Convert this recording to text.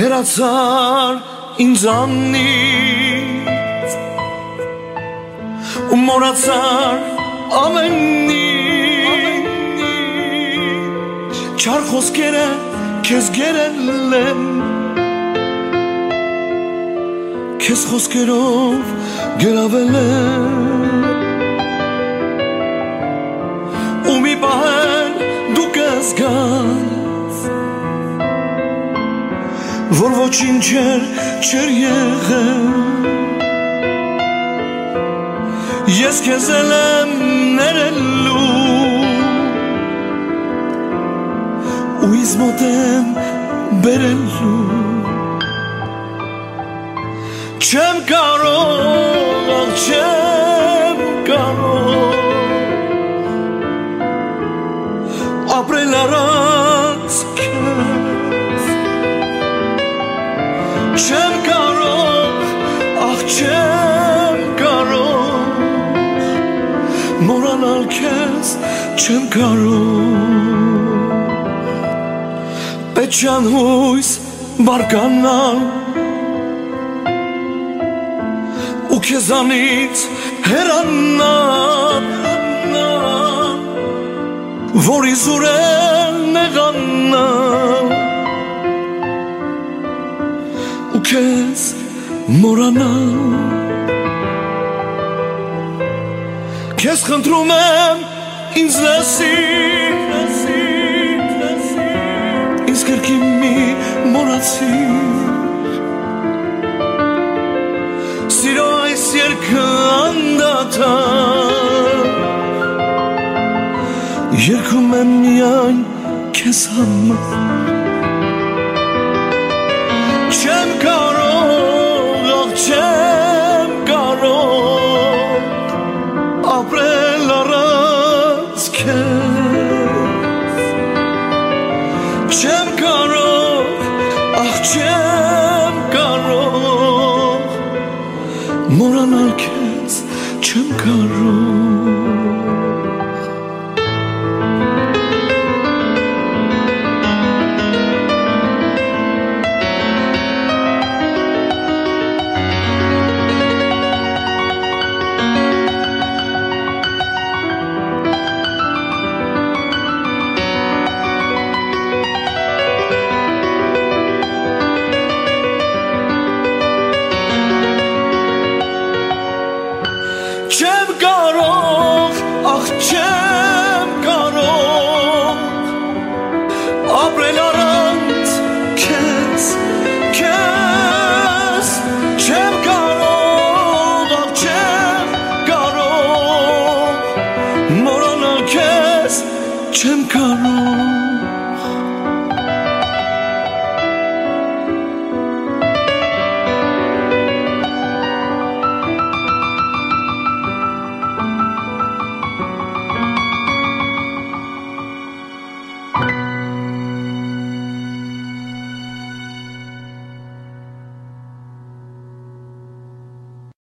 Հեռացար ինձանից ու մոռացար ամեն ինչ Չար խոսքերը քեզ գերել եմ Քեզ խոսքերով գերավել եմ ու մի պահել դու կզգաս որ ոչինչ չէր եղել Ես քեզ եմ ներելու ու ինձ մոտ եմ բերելու Չեմ կարող, չեմ կարող ապրել առանց քեզ Չեմ կարող, չեմ կարող մոռանալ քեզ չեմ կարող Պետք հույս բարկանալ ու քեզանից հեռանալ որ իզուր էլ նեղանալ ու քեզ մոռանալ Քեզ խնդրում եմ ինձ լսիր Ինձ կրկին մի մոռացիր Սիրո այս երգը անդադար Երգում եմ միայն քեզ համար Չեմ կարող, չեմ կարող ապրել առանց քեզ Չեմ կարող, չեմ կարող մոռանալ քեզ չեմ կարող Չեմ կարող, չեմ կարող ապրել առանց քեզ, Չեմ կարող, չեմ կարող մոռանալ քեզ, չեմ կարող